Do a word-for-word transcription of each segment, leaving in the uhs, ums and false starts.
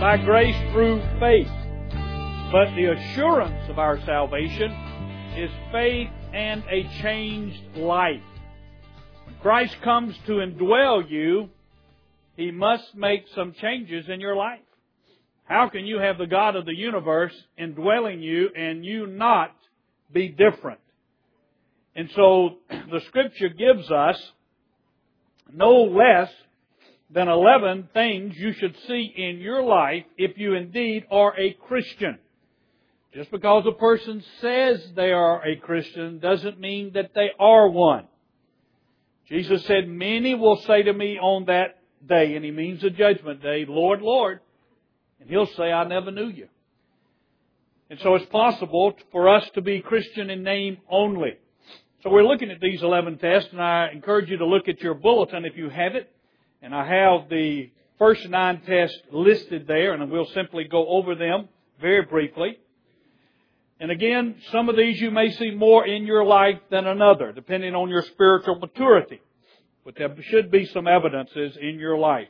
by grace through faith. But the assurance of our salvation is faith and a changed life. When Christ comes to indwell you, He must make some changes in your life. How can you have the God of the universe indwelling you and you not be different? And so the Scripture gives us no less than eleven things you should see in your life if you indeed are a Christian. Just because a person says they are a Christian doesn't mean that they are one. Jesus said, "Many will say to me on that day," and He means the judgment day, "Lord, Lord." And He'll say, "I never knew you." And so it's possible for us to be Christian in name only. So we're looking at these eleven tests, and I encourage you to look at your bulletin if you have it. And I have the first nine tests listed there, and we'll simply go over them very briefly. And again, some of these you may see more in your life than another, depending on your spiritual maturity. But there should be some evidences in your life.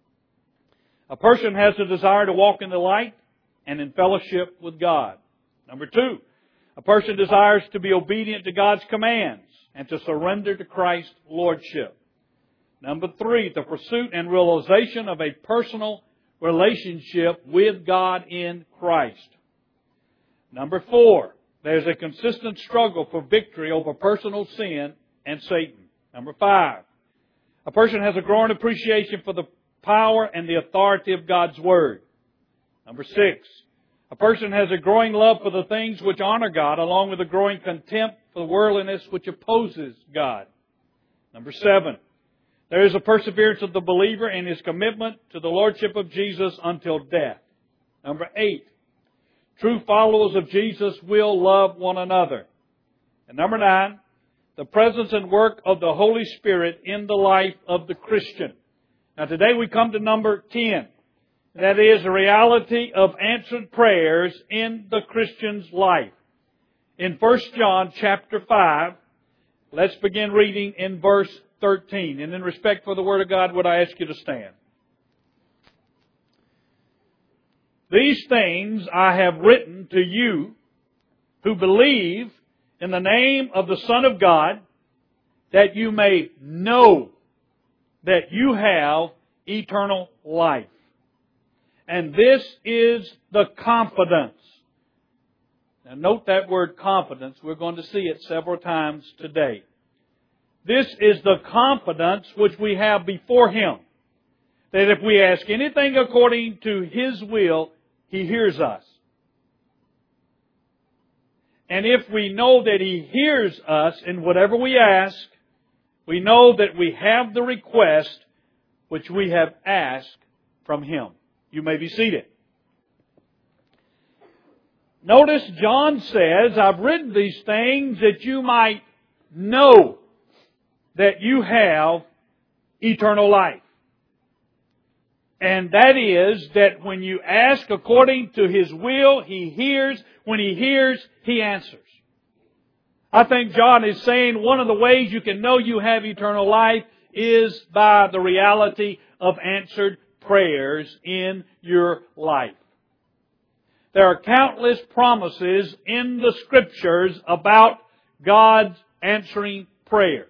A person has a desire to walk in the light and in fellowship with God. Number two, a person desires to be obedient to God's commands and to surrender to Christ's lordship. Number three, the pursuit and realization of a personal relationship with God in Christ. Number four, there's a consistent struggle for victory over personal sin and Satan. Number five, a person has a growing appreciation for the power and the authority of God's Word. Number six, a person has a growing love for the things which honor God, along with a growing contempt for the worldliness which opposes God. Number seven, there is a perseverance of the believer in his commitment to the Lordship of Jesus until death. Number eight, true followers of Jesus will love one another. And number nine, the presence and work of the Holy Spirit in the life of the Christian. Now today we come to number ten. That is the reality of answered prayers in the Christian's life. In First John chapter five, let's begin reading in verse thirteen. And in respect for the Word of God, would I ask you to stand? These things I have written to you who believe in the name of the Son of God, that you may know that you have eternal life. And this is the confidence. Now note that word confidence. We're going to see it several times today. This is the confidence which we have before Him, that if we ask anything according to His will, He hears us. And if we know that He hears us in whatever we ask, we know that we have the request which we have asked from Him. You may be seated. Notice John says, I've written these things that you might know that you have eternal life. And that is that when you ask according to His will, He hears. When He hears, He answers. I think John is saying one of the ways you can know you have eternal life is by the reality of answered prayers in your life. There are countless promises in the Scriptures about God's answering prayers.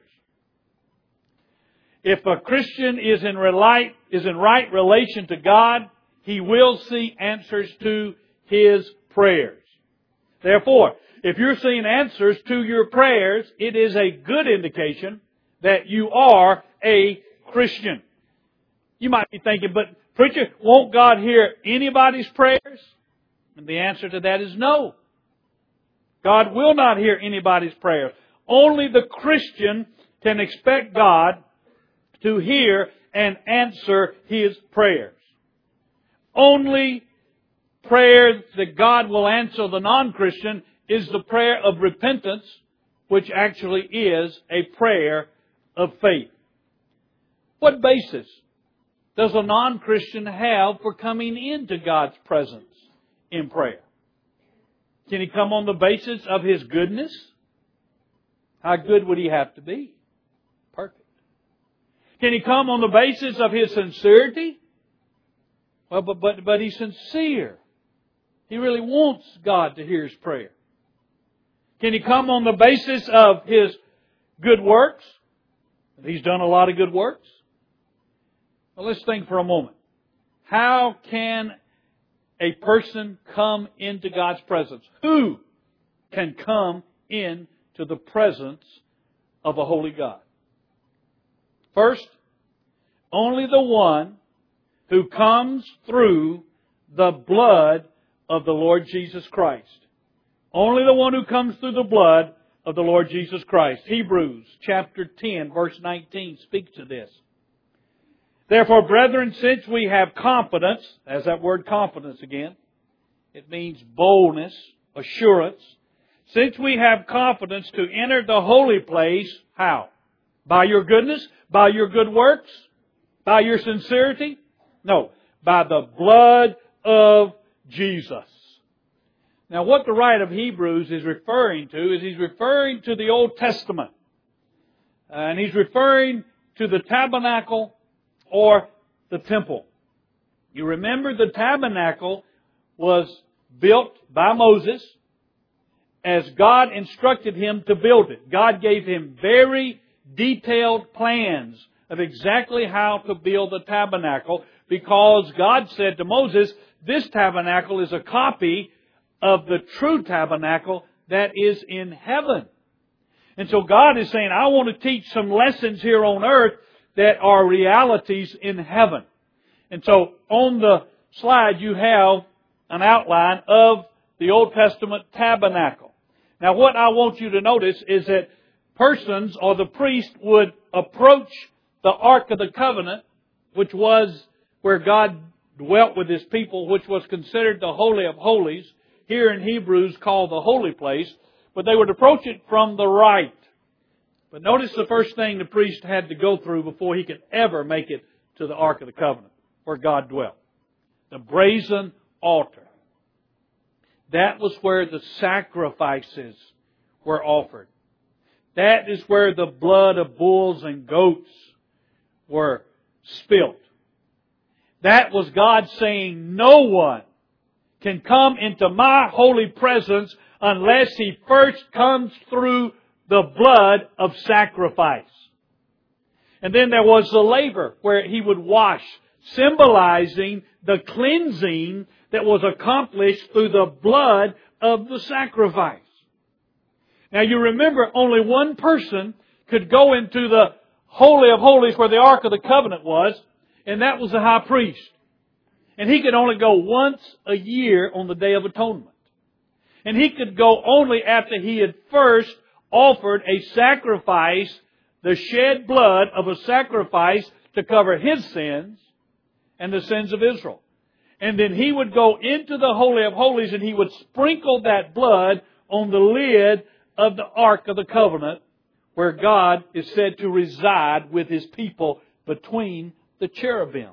If a Christian is in right, is in right relation to God, he will see answers to his prayers. Therefore, if you're seeing answers to your prayers, it is a good indication that you are a Christian. You might be thinking, but preacher, won't God hear anybody's prayers? And the answer to that is no. God will not hear anybody's prayers. Only the Christian can expect God to hear and answer his prayers. Only prayer that God will answer the non-Christian is the prayer of repentance, which actually is a prayer of faith. What basis does a non-Christian have for coming into God's presence in prayer? Can he come on the basis of his goodness? How good would he have to be? Perfect. Can he come on the basis of his sincerity? Well, but, but, but he's sincere. He really wants God to hear his prayer. Can he come on the basis of his good works? He's done a lot of good works. Well, let's think for a moment. How can a person come into God's presence? Who can come into the presence of a holy God? First, only the one who comes through the blood of the Lord Jesus Christ. Only the one who comes through the blood of the Lord Jesus Christ. Hebrews chapter ten, verse nineteen speaks to this. Therefore, brethren, since we have confidence, as that word confidence again, it means boldness, assurance. Since we have confidence to enter the holy place, how? By your goodness? By your good works? By your sincerity? No, by the blood of Jesus. Now, what the writer of Hebrews is referring to is he's referring to the Old Testament. And he's referring to the tabernacle or the temple. You remember the tabernacle was built by Moses as God instructed him to build it. God gave him very detailed plans of exactly how to build the tabernacle, because God said to Moses, this tabernacle is a copy of the true tabernacle that is in heaven. And so God is saying, I want to teach some lessons here on earth that are realities in heaven. And so on the slide you have an outline of the Old Testament tabernacle. Now what I want you to notice is that persons or the priest would approach the Ark of the Covenant, which was where God dwelt with His people, which was considered the Holy of Holies, here in Hebrews called the Holy Place, but they would approach it from the right. But notice the first thing the priest had to go through before he could ever make it to the Ark of the Covenant, where God dwelt. The brazen altar. That was where the sacrifices were offered. That is where the blood of bulls and goats were spilt. That was God saying, no one can come into my holy presence unless he first comes through the blood of sacrifice. And then there was the laver where he would wash, symbolizing the cleansing that was accomplished through the blood of the sacrifice. Now you remember only one person could go into the Holy of Holies where the Ark of the Covenant was, and that was the high priest. And he could only go once a year on the Day of Atonement. And he could go only after he had first offered a sacrifice, the shed blood of a sacrifice to cover his sins and the sins of Israel. And then he would go into the Holy of Holies and he would sprinkle that blood on the lid of the Ark of the Covenant, where God is said to reside with His people between the cherubim.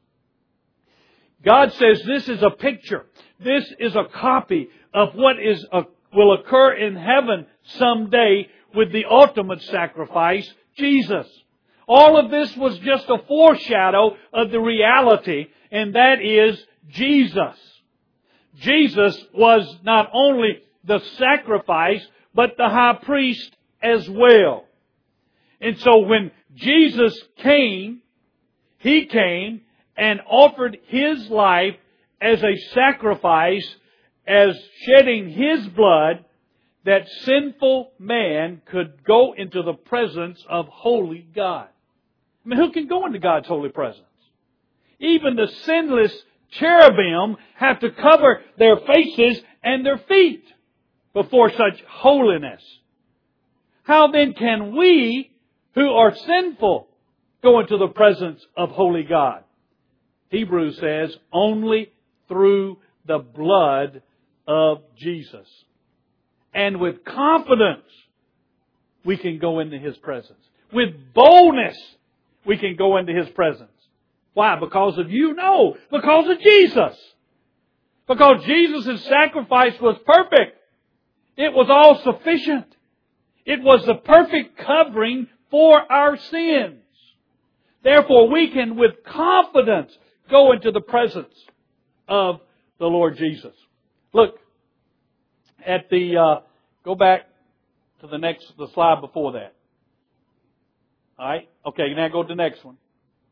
God says this is a picture. This is a copy of what is a, will occur in heaven someday with the ultimate sacrifice, Jesus. All of this was just a foreshadow of the reality, and that is Jesus. Jesus was not only the sacrifice, but the high priest as well. And so when Jesus came, He came and offered His life as a sacrifice, as shedding His blood, that sinful man could go into the presence of holy God. I mean, who can go into God's holy presence? Even the sinless cherubim have to cover their faces and their feet before such holiness. How then can we, who are sinful, go into the presence of holy God? Hebrews says, only through the blood of Jesus. And with confidence, we can go into His presence. With boldness, we can go into His presence. Why? Because of you? No. Because of Jesus. Because Jesus' sacrifice was perfect. It was all sufficient. It was the perfect covering for our sins. Therefore, we can with confidence go into the presence of the Lord Jesus. Look at the, uh, go back to the next, the slide before that. Alright? Okay, now go to the next one.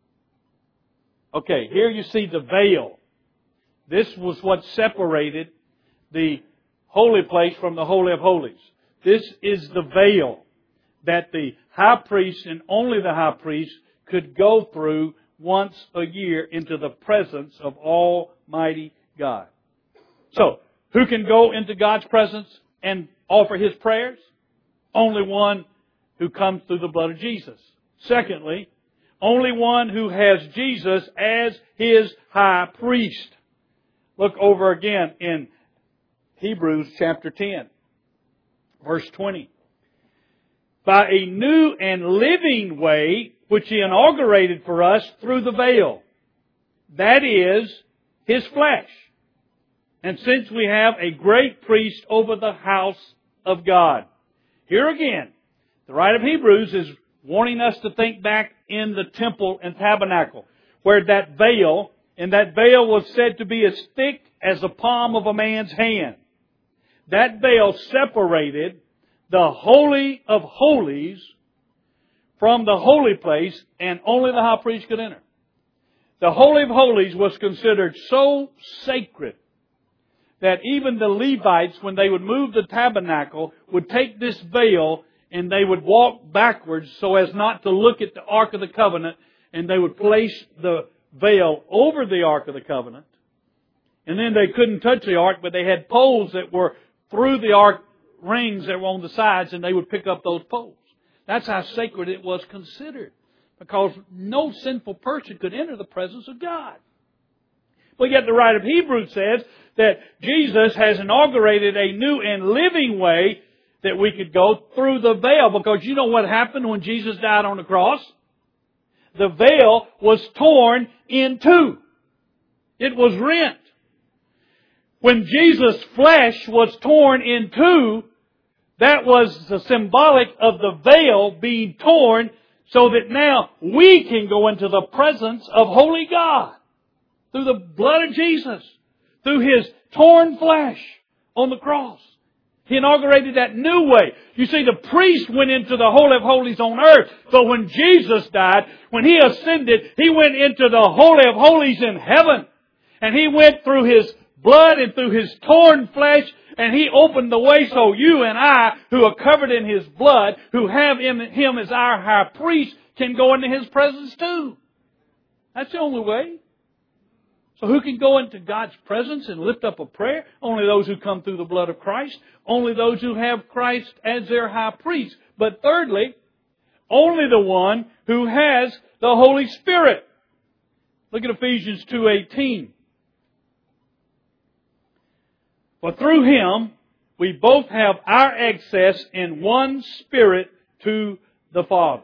Okay, here you see the veil. This was what separated the holy place from the Holy of Holies. This is the veil that the high priest and only the high priest could go through once a year into the presence of Almighty God. So, who can go into God's presence and offer His prayers? Only one who comes through the blood of Jesus. Secondly, only one who has Jesus as his high priest. Look over again in Hebrews chapter ten, verse twenty. By a new and living way, which He inaugurated for us through the veil. That is, His flesh. And since we have a great priest over the house of God. Here again, the writer of Hebrews is wanting us to think back in the temple and tabernacle, where that veil, and that veil was said to be as thick as the palm of a man's hand. That veil separated the Holy of Holies from the holy place, and only the high priest could enter. The Holy of Holies was considered so sacred that even the Levites, when they would move the tabernacle, would take this veil and they would walk backwards so as not to look at the Ark of the Covenant, and they would place the veil over the Ark of the Covenant. And then they couldn't touch the Ark, but they had poles that were through the Ark, rings that were on the sides, and they would pick up those poles. That's how sacred it was considered, because no sinful person could enter the presence of God. But yet the writer of Hebrews says that Jesus has inaugurated a new and living way that we could go through the veil. Because you know what happened when Jesus died on the cross? The veil was torn in two. It was rent. When Jesus' flesh was torn in two, that was the symbolic of the veil being torn so that now we can go into the presence of Holy God through the blood of Jesus, through His torn flesh on the cross. He inaugurated that new way. You see, the priest went into the Holy of Holies on earth, but when Jesus died, when He ascended, He went into the Holy of Holies in heaven. And He went through His blood and through His torn flesh, and He opened the way so you and I, who are covered in His blood, who have Him, him as our high priest, can go into His presence too. That's the only way. So who can go into God's presence and lift up a prayer? Only those who come through the blood of Christ. Only those who have Christ as their high priest. But thirdly, only the one who has the Holy Spirit. Look at Ephesians two eighteen. For through Him we both have our access in one Spirit to the Father.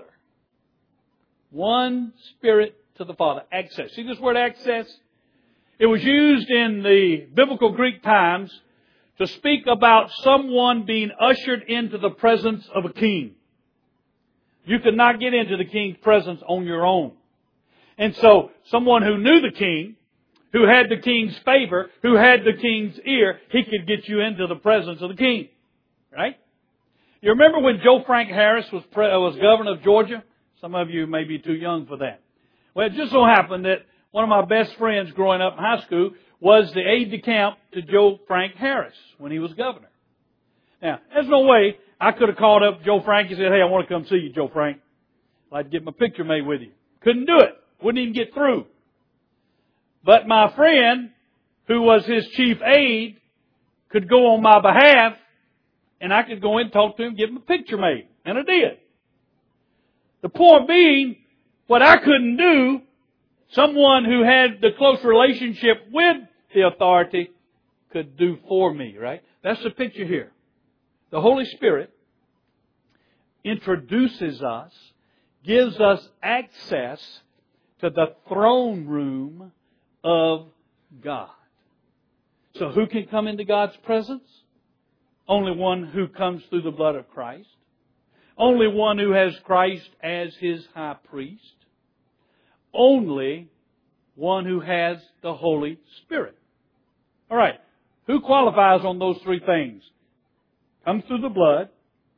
One Spirit to the Father. Access. See this word access? It was used in the biblical Greek times to speak about someone being ushered into the presence of a king. You could not get into the king's presence on your own. And so, someone who knew the king, who had the king's favor, who had the king's ear, he could get you into the presence of the king. Right? You remember when Joe Frank Harris was pre- was governor of Georgia? Some of you may be too young for that. Well, it just so happened that one of my best friends growing up in high school was the aide-de-camp to Joe Frank Harris when he was governor. Now, there's no way I could have called up Joe Frank and said, hey, I want to come see you, Joe Frank. I'd like to get my picture made with you. Couldn't do it. Wouldn't even get through. But my friend, who was his chief aide, could go on my behalf, and I could go in and talk to him, get him a picture made. And I did. The point being, what I couldn't do, someone who had the close relationship with the authority could do for me, right? That's the picture here. The Holy Spirit introduces us, gives us access to the throne room of God. So who can come into God's presence? Only one who comes through the blood of Christ. Only one who has Christ as his high priest. Only one who has the Holy Spirit. All right. Who qualifies on those three things? Comes through the blood,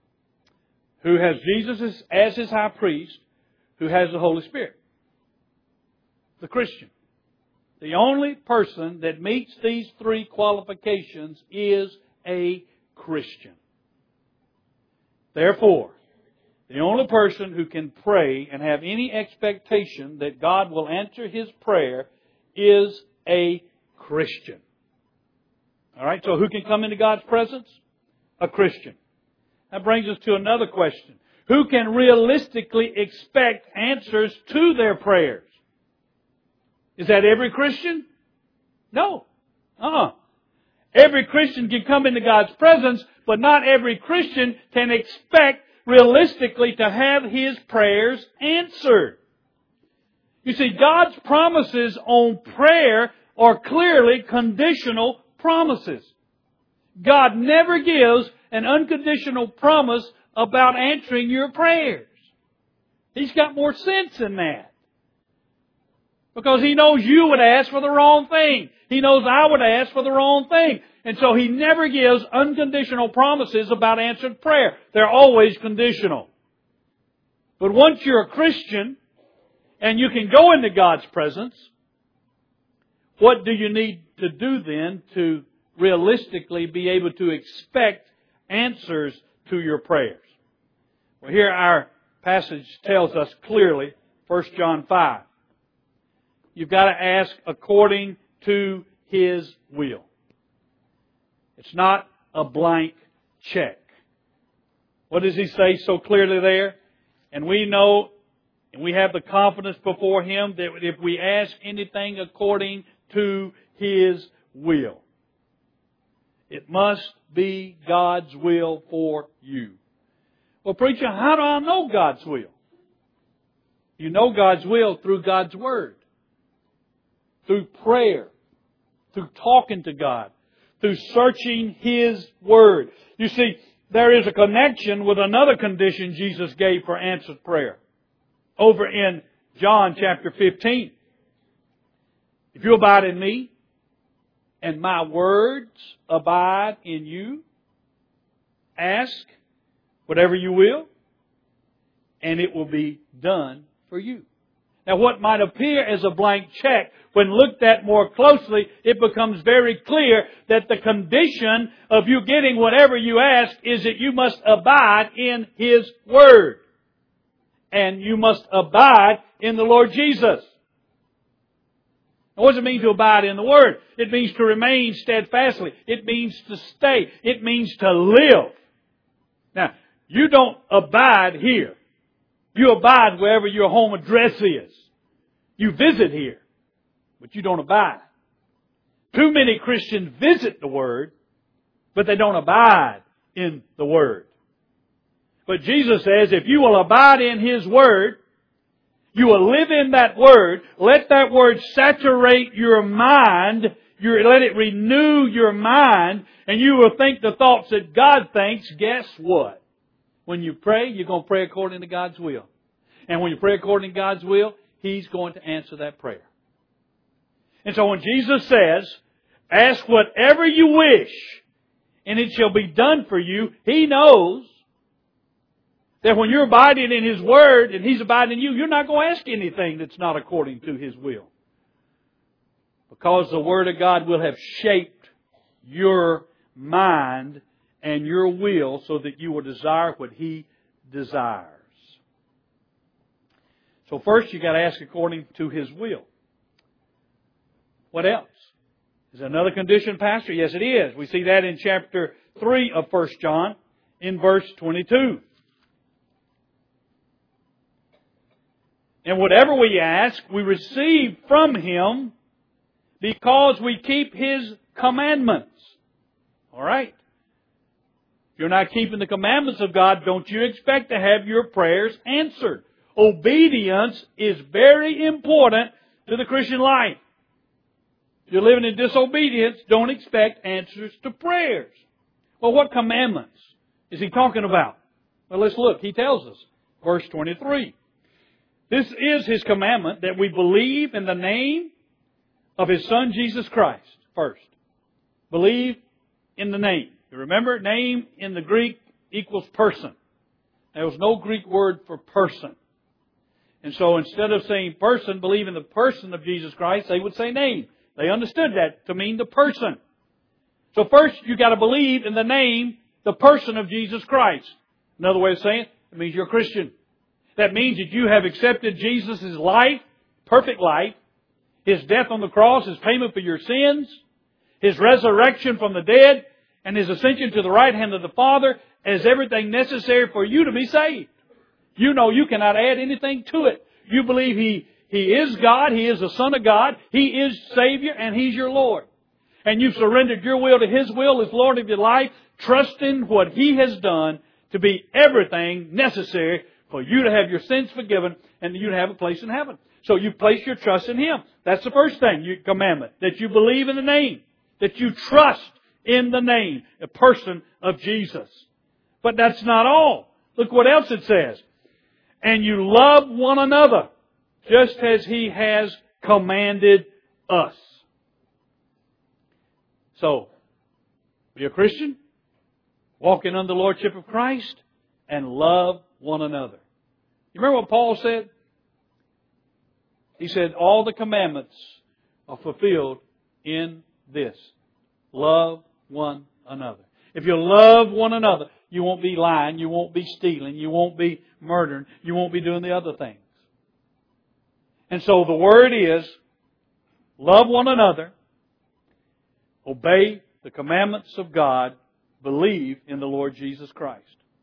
who has Jesus as, as his high priest, who has the Holy Spirit. The Christian. The only person that meets these three qualifications is a Christian. Therefore, the only person who can pray and have any expectation that God will answer his prayer is a Christian. All right, so who can come into God's presence? A Christian. That brings us to another question. Who can realistically expect answers to their prayers? Is that every Christian? No. Uh-uh. Every Christian can come into God's presence, but not every Christian can expect realistically to have his prayers answered. You see, God's promises on prayer are clearly conditional promises. God never gives an unconditional promise about answering your prayers. He's got more sense than that. Because He knows you would ask for the wrong thing. He knows I would ask for the wrong thing. And so He never gives unconditional promises about answered prayer. They're always conditional. But once you're a Christian and you can go into God's presence, what do you need to do then to realistically be able to expect answers to your prayers? Well, here our passage tells us clearly, First John five. You've got to ask according to His will. It's not a blank check. What does He say so clearly there? And we know, and we have the confidence before Him that if we ask anything according to His will, it must be God's will for you. Well, preacher, how do I know God's will? You know God's will through God's Word, through prayer, through talking to God, through searching His Word. You see, there is a connection with another condition Jesus gave for answered prayer. Over in John chapter fifteen. If you abide in me, and my words abide in you, ask whatever you will, and it will be done for you. Now, what might appear as a blank check, when looked at more closely, it becomes very clear that the condition of you getting whatever you ask is that you must abide in His Word. And you must abide in the Lord Jesus. Now, what does it mean to abide in the Word? It means to remain steadfastly. It means to stay. It means to live. Now, you don't abide here. You abide wherever your home address is. You visit here, but you don't abide. Too many Christians visit the Word, but they don't abide in the Word. But Jesus says, if you will abide in His Word, you will live in that Word, let that Word saturate your mind, your, let it renew your mind, and you will think the thoughts that God thinks. Guess what? When you pray, you're going to pray according to God's will. And when you pray according to God's will, He's going to answer that prayer. And so when Jesus says, ask whatever you wish, and it shall be done for you, He knows that when you're abiding in His Word and He's abiding in you, you're not going to ask anything that's not according to His will. Because the Word of God will have shaped your mind and your will so that you will desire what He desires. So first you've got to ask according to His will. What else? Is there another condition, Pastor? Yes, it is. We see that in chapter three of First John in verse twenty-two. And whatever we ask, we receive from Him because we keep His commandments. All right. If you're not keeping the commandments of God, don't you expect to have your prayers answered. Obedience is very important to the Christian life. If you're living in disobedience, don't expect answers to prayers. Well, what commandments is He talking about? Well, let's look. He tells us. Verse twenty-three. This is His commandment, that we believe in the name of His Son Jesus Christ first. Believe in the name. You remember, name in the Greek equals person. There was no Greek word for person. And so instead of saying person, believe in the person of Jesus Christ, they would say name. They understood that to mean the person. So first you got to believe in the name, the person of Jesus Christ. Another way of saying it, it means you're a Christian. That means that you have accepted Jesus' life, perfect life, His death on the cross, His payment for your sins, His resurrection from the dead, and His ascension to the right hand of the Father as everything necessary for you to be saved. You know you cannot add anything to it. You believe He, He is God, He is the Son of God, He is Savior, and He's your Lord. And you've surrendered your will to His will as Lord of your life, trusting what He has done to be everything necessary for you to have your sins forgiven and you to have a place in heaven. So you place your trust in Him. That's the first thing, you commandment, that you believe in the name, that you trust in the name, the person of Jesus. But that's not all. Look what else it says. And you love one another, just as He has commanded us. So, be a Christian, walking under the Lordship of Christ, and love one another. You remember what Paul said? He said, all the commandments are fulfilled in this. Love one another. If you love one another, you won't be lying, you won't be stealing, you won't be murdering, you won't be doing the other things. And so the word is, love one another, obey the commandments of God, believe in the Lord Jesus Christ.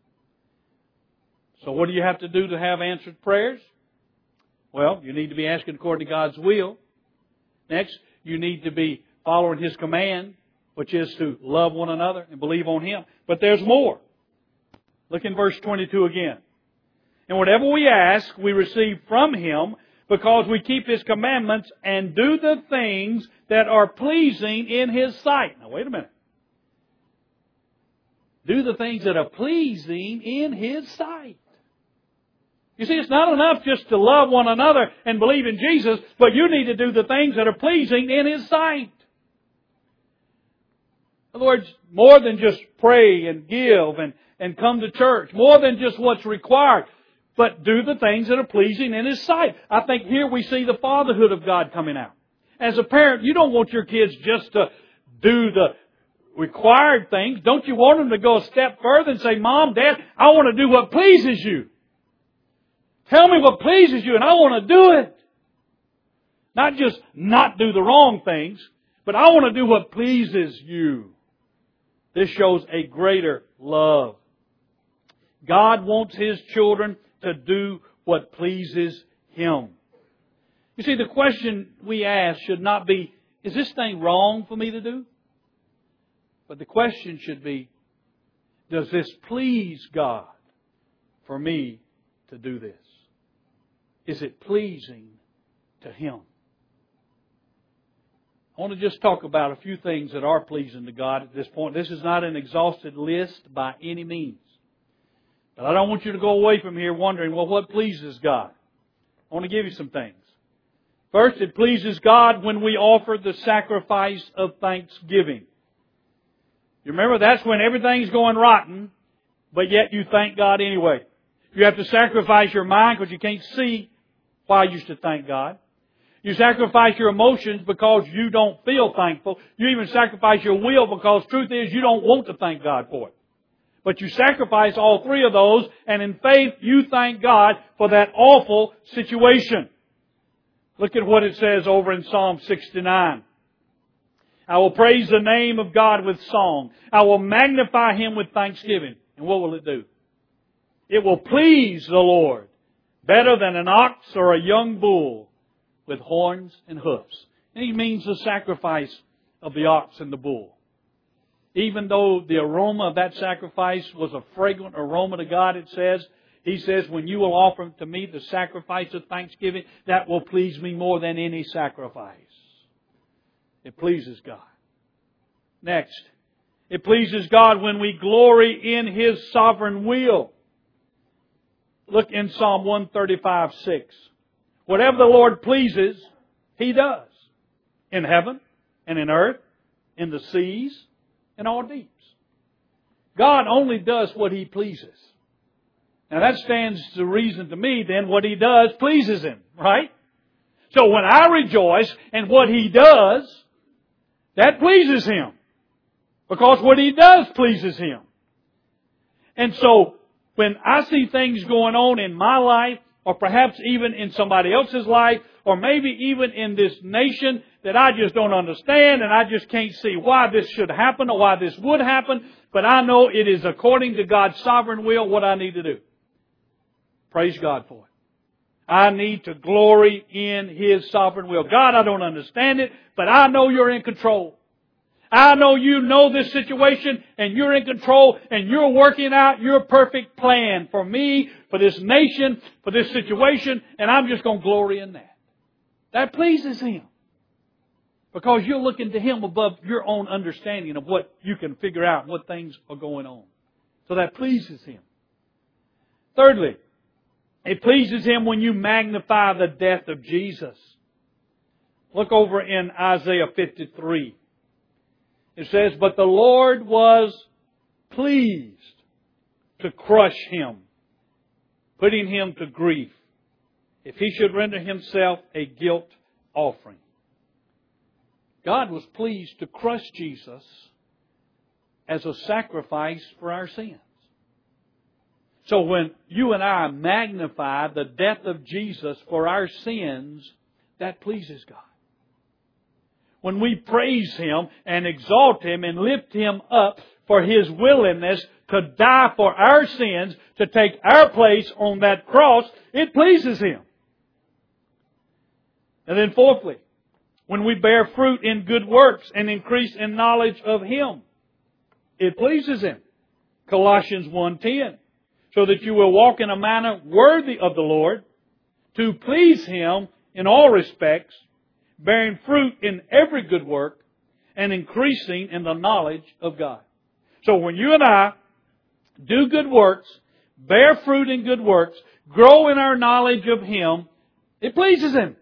So what do you have to do to have answered prayers? Well, you need to be asking according to God's will. Next, you need to be following His command, which is to love one another and believe on Him. But there's more. Look in verse twenty-two again. And whatever we ask, we receive from Him, because we keep His commandments and do the things that are pleasing in His sight. Now wait a minute. Do the things that are pleasing in His sight. You see, it's not enough just to love one another and believe in Jesus, but you need to do the things that are pleasing in His sight. In other words, more than just pray and give and, and come to church, more than just what's required, but do the things that are pleasing in His sight. I think here we see the fatherhood of God coming out. As a parent, you don't want your kids just to do the required things. Don't you want them to go a step further and say, Mom, Dad, I want to do what pleases you. Tell me what pleases you and I want to do it. Not just not do the wrong things, but I want to do what pleases you. This shows a greater love. God wants His children to do what pleases Him. You see, the question we ask should not be, is this thing wrong for me to do? But the question should be, does this please God for me to do this? Is it pleasing to Him? I want to just talk about a few things that are pleasing to God at this point. This is not an exhausted list by any means. But I don't want you to go away from here wondering, well, what pleases God? I want to give you some things. First, it pleases God when we offer the sacrifice of thanksgiving. You remember, that's when everything's going rotten, but yet you thank God anyway. You have to sacrifice your mind because you can't see why you should thank God. You sacrifice your emotions because you don't feel thankful. You even sacrifice your will because truth is you don't want to thank God for it. But you sacrifice all three of those, and in faith you thank God for that awful situation. Look at what it says over in Psalm sixty-nine. I will praise the name of God with song. I will magnify Him with thanksgiving. And what will it do? It will please the Lord better than an ox or a young bull with horns and hoofs. And He means the sacrifice of the ox and the bull. Even though the aroma of that sacrifice was a fragrant aroma to God, it says, He says, when you will offer to me the sacrifice of thanksgiving, that will please me more than any sacrifice. It pleases God. Next, it pleases God when we glory in His sovereign will. Look in Psalm one thirty-five, six. Whatever the Lord pleases, He does. in heaven and in earth, in the seas, and all deeps. God only does what He pleases. Now that stands to reason to me then what He does pleases Him, right? So when I rejoice in what He does, that pleases Him. Because what He does pleases Him. And so when I see things going on in my life, or perhaps even in somebody else's life, or maybe even in this nation that I just don't understand and I just can't see why this should happen or why this would happen, but I know it is according to God's sovereign will what I need to do. Praise God for it. I need to glory in His sovereign will. God, I don't understand it, but I know You're in control. I know You know this situation and You're in control and You're working out Your perfect plan for me, for this nation, for this situation, and I'm just going to glory in that. That pleases Him. Because you're looking to Him above your own understanding of what you can figure out, what things are going on. So that pleases Him. Thirdly, it pleases Him when you magnify the death of Jesus. Look over in Isaiah fifty-three. It says, "But the Lord was pleased to crush Him, putting Him to grief, if He should render Himself a guilt offering." God was pleased to crush Jesus as a sacrifice for our sins. So when you and I magnify the death of Jesus for our sins, that pleases God. When we praise Him and exalt Him and lift Him up for His willingness to die for our sins, to take our place on that cross, it pleases Him. And then fourthly, when we bear fruit in good works and increase in knowledge of Him, it pleases Him. Colossians one ten. So that you will walk in a manner worthy of the Lord, to please Him in all respects, bearing fruit in every good work, and increasing in the knowledge of God. So when you and I do good works, bear fruit in good works, grow in our knowledge of Him, it pleases Him.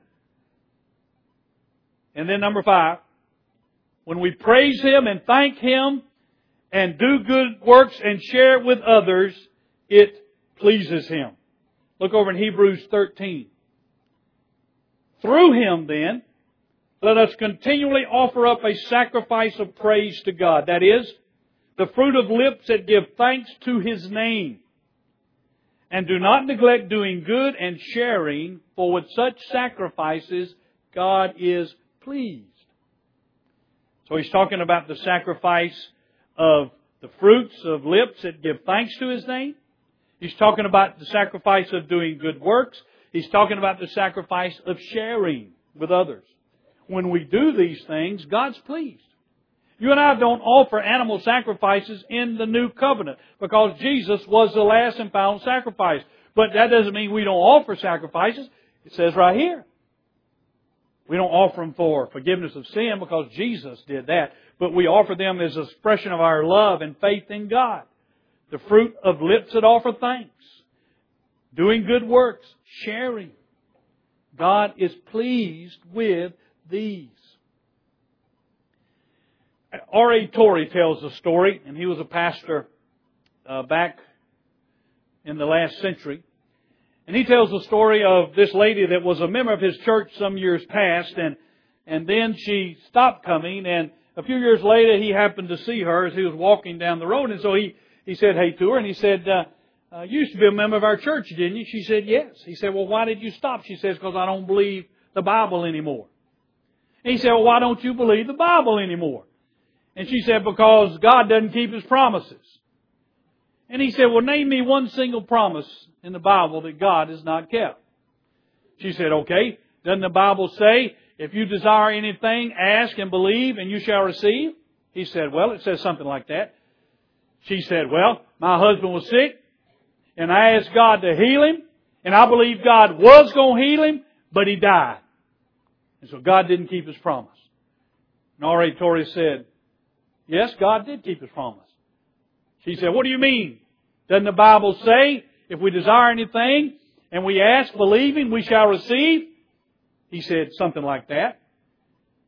And then number five, when we praise Him and thank Him and do good works and share it with others, it pleases Him. Look over in Hebrews thirteen. Through Him then, let us continually offer up a sacrifice of praise to God. That is, the fruit of lips that give thanks to His name. And do not neglect doing good and sharing, for with such sacrifices God is pleased. So He's talking about the sacrifice of the fruits of lips that give thanks to His name. He's talking about the sacrifice of doing good works. He's talking about the sacrifice of sharing with others. When we do these things, God's pleased. You and I don't offer animal sacrifices in the new covenant because Jesus was the last and final sacrifice. But that doesn't mean we don't offer sacrifices. It says right here. We don't offer them for forgiveness of sin because Jesus did that. But we offer them as an expression of our love and faith in God. The fruit of lips that offer thanks. Doing good works. Sharing. God is pleased with these. R A Torrey tells a story, and he was a pastor uh, back in the last century. And he tells the story of this lady that was a member of his church some years past, and and then she stopped coming, and a few years later he happened to see her as he was walking down the road, and so he, he said hey to her, and he said, uh, uh, you used to be a member of our church, didn't you? She said, yes. He said, well, why did you stop? She says, because I don't believe the Bible anymore. And he said, well, why don't you believe the Bible anymore? And she said, because God doesn't keep His promises. And he said, well, name me one single promise in the Bible that God has not kept. She said, okay, doesn't the Bible say, if you desire anything, ask and believe and you shall receive? He said, well, it says something like that. She said, well, my husband was sick and I asked God to heal him and I believe God was going to heal him, but he died. And so God didn't keep His promise. And R A Torrey said, yes, God did keep His promise. She said, what do you mean? Doesn't the Bible say, if we desire anything and we ask, believing, we shall receive? He said something like that.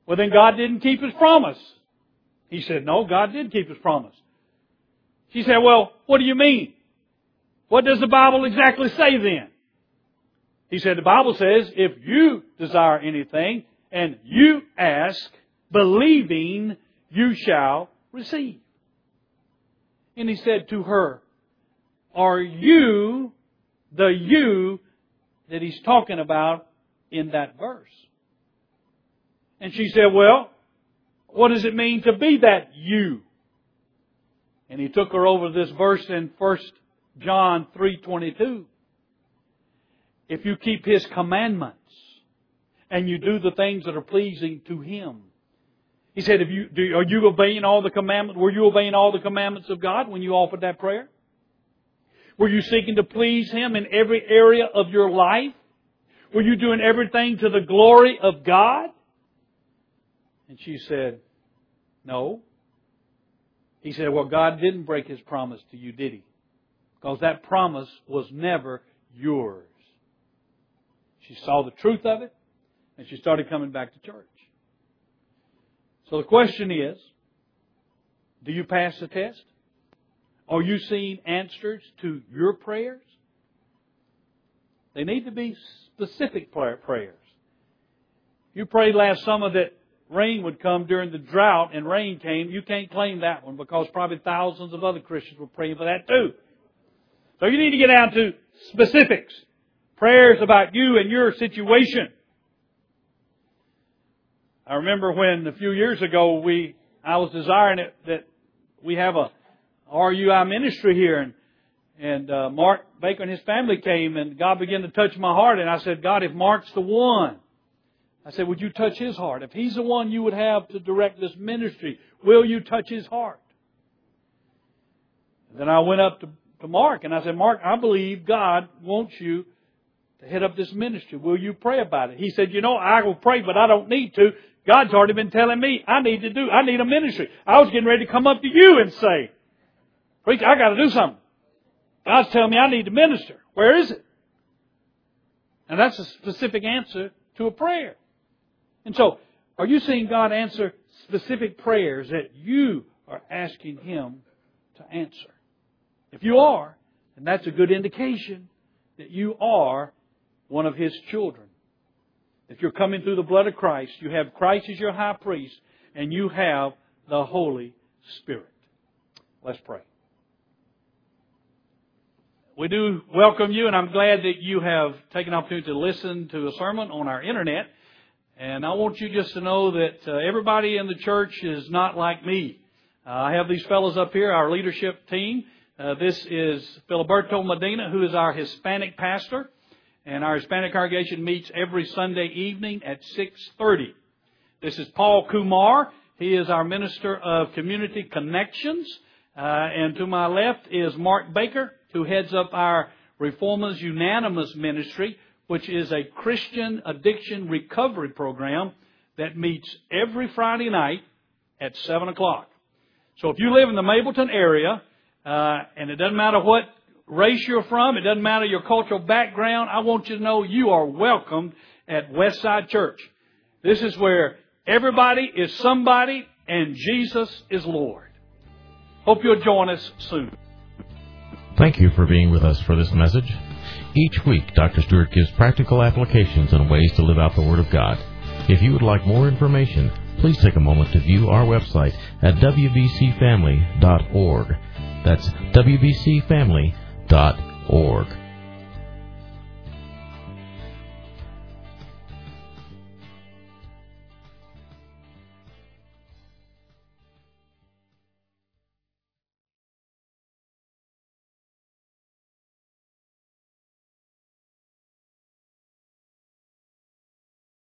Well, then God didn't keep His promise. He said, no, God did keep His promise. She said, well, what do you mean? What does the Bible exactly say then? He said, the Bible says, if you desire anything and you ask, believing, you shall receive. And He said to her, are you the you that He's talking about in that verse? And she said, well, what does it mean to be that you? And He took her over this verse in First John three twenty-two. If you keep His commandments and you do the things that are pleasing to Him. He said, if you, do, are you obeying all the commandments? Were you obeying all the commandments of God when you offered that prayer? Were you seeking to please Him in every area of your life? Were you doing everything to the glory of God? And she said, no. He said, well, God didn't break His promise to you, did He? Because that promise was never yours. She saw the truth of it, and she started coming back to church. So the question is, do you pass the test? Are you seeing answers to your prayers? They need to be specific prayers. You prayed last summer that rain would come during the drought, and rain came. You can't claim that one because probably thousands of other Christians were praying for that too. So you need to get down to specifics. Prayers about you and your situation. I remember when a few years ago we, I was desiring it, that we have a R U I ministry here, and and uh, Mark Baker and his family came, and God began to touch my heart, and I said, God, if Mark's the one, I said, would you touch his heart? If he's the one you would have to direct this ministry, will you touch his heart? And then I went up to, to Mark, and I said, Mark, I believe God wants you to head up this ministry. Will you pray about it? He said, you know, I will pray, but I don't need to. God's already been telling me I need to do, I need a ministry. I was getting ready to come up to you and say, preacher, I got to do something. God's telling me I need to minister. Where is it? And that's a specific answer to a prayer. And so, are you seeing God answer specific prayers that you are asking Him to answer? If you are, then that's a good indication that you are one of His children. If you're coming through the blood of Christ, you have Christ as your high priest, and you have the Holy Spirit. Let's pray. We do welcome you, and I'm glad that you have taken the opportunity to listen to a sermon on our internet. And I want you just to know that uh, everybody in the church is not like me. Uh, I have these fellows up here, our leadership team. Uh, this is Filiberto Medina, who is our Hispanic pastor. And our Hispanic congregation meets every Sunday evening at six thirty. This is Paul Kumar. He is our Minister of Community Connections. Uh, and to my left is Mark Baker, who heads up our Reformers Unanimous Ministry, which is a Christian addiction recovery program that meets every Friday night at seven o'clock. So if you live in the Mableton area, uh, and it doesn't matter what race you're from, it doesn't matter your cultural background, I want you to know you are welcomed at Westside Church. This is where everybody is somebody and Jesus is Lord. Hope you'll join us soon. Thank you for being with us for this message. Each week, Doctor Stewart gives practical applications and ways to live out the Word of God. If you would like more information, please take a moment to view our website at w b c family dot org. That's w b c family dot org.